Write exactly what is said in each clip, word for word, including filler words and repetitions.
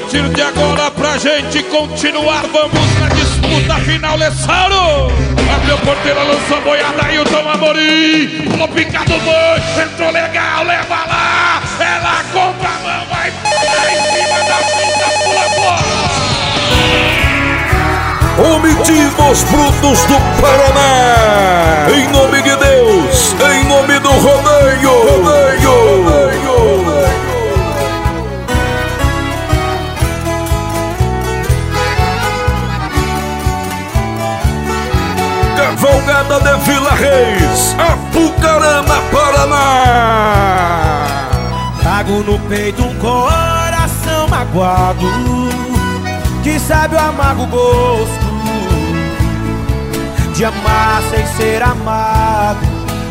partir de agora, pra gente continuar, vamos na disputa final, Lessauro. Abriu a porteira, lançou a boiada, Ailton Amorim. Pulou picado, boi, entrou legal, leva lá. Ela compra a mão, vai em cima da fita, pula fora. Comitivos Brutos do Paraná, em nome de Deus, em nome do rodeio, rodeio, rodeio. Cavalgada de Vila Reis, Apucarana, Paraná. Trago no peito um coração magoado, que sabe o amargo gosto de amar sem ser amado.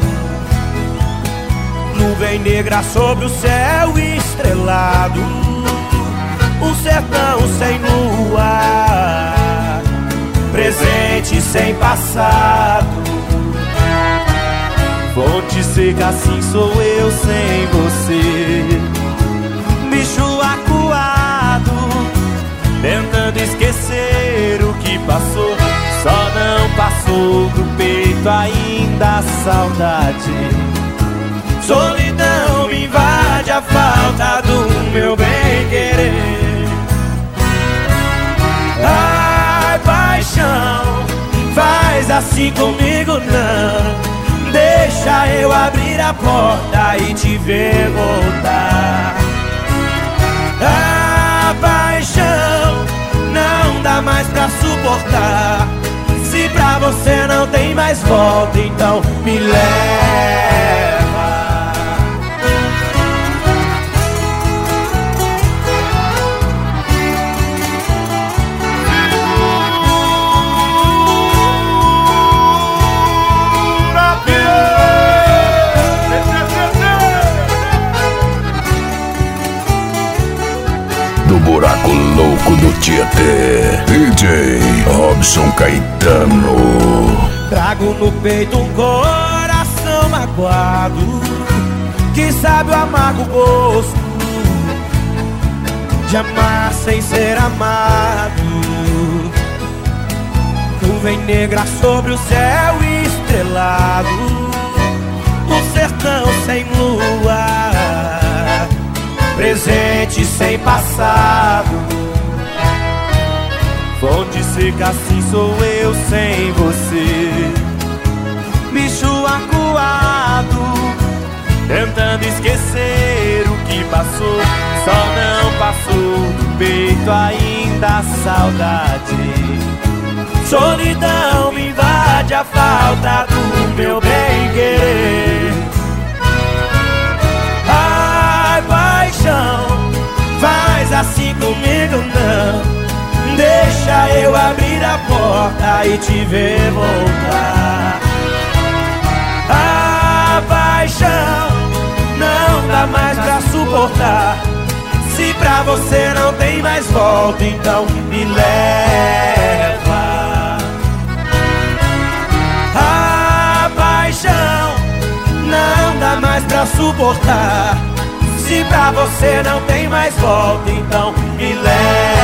Nuvem negra sobre o céu estrelado, um sertão sem lua, presente sem passado. Fonte seca, assim sou eu sem você. Bicho acuado, tentando esquecer o que passou. Só não passou do peito ainda a saudade. Solidão me invade, a falta do meu bem-querer. Ai, paixão, faz assim comigo não. Deixa eu abrir a porta e te ver voltar. A paixão não dá mais pra suportar. Se pra você não tem mais volta, então me leva. Buraco louco do Tietê, D J Robson Caetano. Trago no peito um coração magoado, que sabe o amargo gosto de amar sem ser amado. Nuvem negra sobre o céu estrelado, um sertão sem lua, presente sem passado. Fonte seca, assim sou eu sem você. Bicho acuado, tentando esquecer o que passou. Só não passou do peito ainda a saudade. Solidão me invade, a falta do meu bem-querer. Ai, paixão, faz assim comigo não. Deixa eu abrir a porta e te ver voltar. A paixão não dá mais pra suportar. Se pra você não tem mais volta, então me leva. A paixão não dá mais pra suportar. Se pra você não tem mais volta, então me leva.